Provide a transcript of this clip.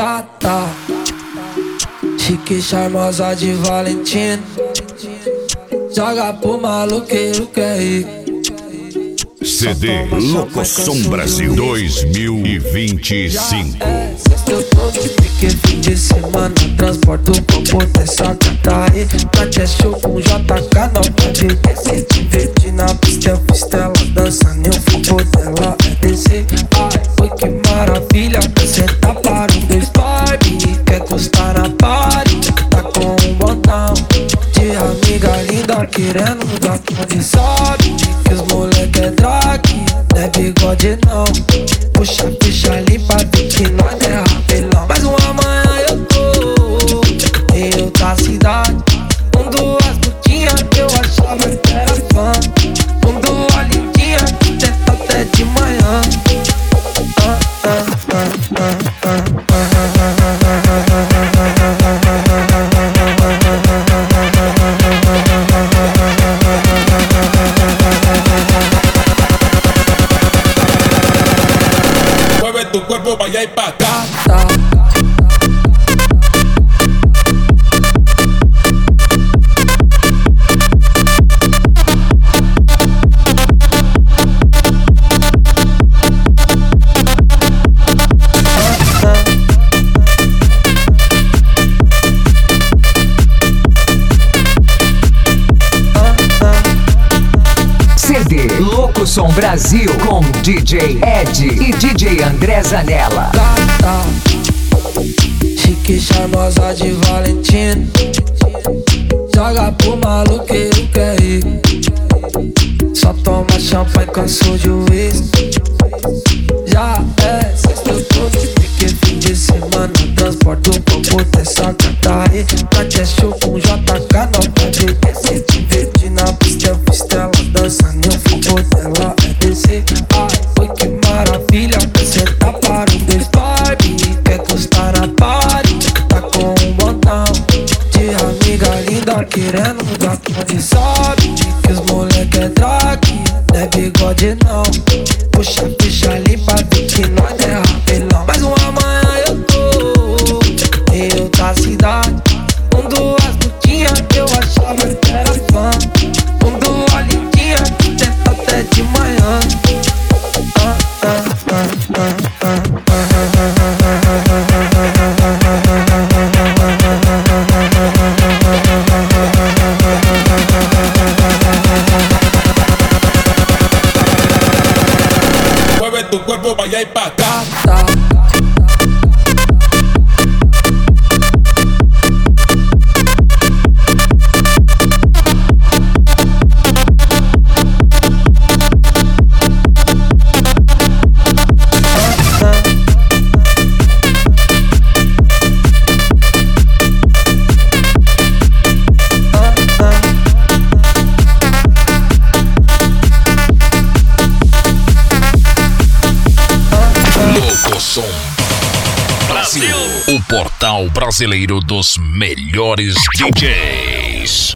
Gata, chique charmosa de Valentino, joga pro maloqueiro que é rico. CD Locosom Brasil 2025. Eu tô no pique, fim de semana, transporto com potência gata aí. Pra que é show com JK, não pode descer. Se divertir na pista, eu fiz tela, dança, nem o fogo dela é descer. Ai, foi que maravilha, senta para um dois Barbie. Quer custar na party, tá com um botão de amiga linda, querendo dar onde sobe. Que os moleque é drag, não é bigode não. Puxa a ficha limpa, vê que nós é rapelão. Mais uma manhã eu tô em outra cidade, com duas putinhas que eu achava que era fã, com duas lindinhas que tenta até de manhã. Mueve tu cuerpo para allá y para acá. CD Locosom Brasil com DJ Ed e DJ André Zanella. Gata, chique charmosa de Valentino, joga pro maloqueiro que é rico. Só toma champanhe, cansou de uísque. Já é sexta, eu tô de pique, fim de semana, transporto com potência gata aí. Pra que é show com JK, não pode descer. Se divertir na pista, eu fiz tela, dança, nem o fogo dela é descer. Ai, foi que maravilha, senta para um dois Barbie. Quer custar na party, tá com um botão de amiga linda, querendo dar onde sobe. Que os moleque é drag, não é bigode não. Puxa a ficha limpa, vê que nós é rapelão. Mais uma manhã eu tô em outra cidade, com duas putinhas que eu achava que era fã, com duas lindinhas que tenta até de manhã. Mueve tu cuerpo para allá y para acá. Locosom Brasil, o portal brasileiro dos melhores DJs.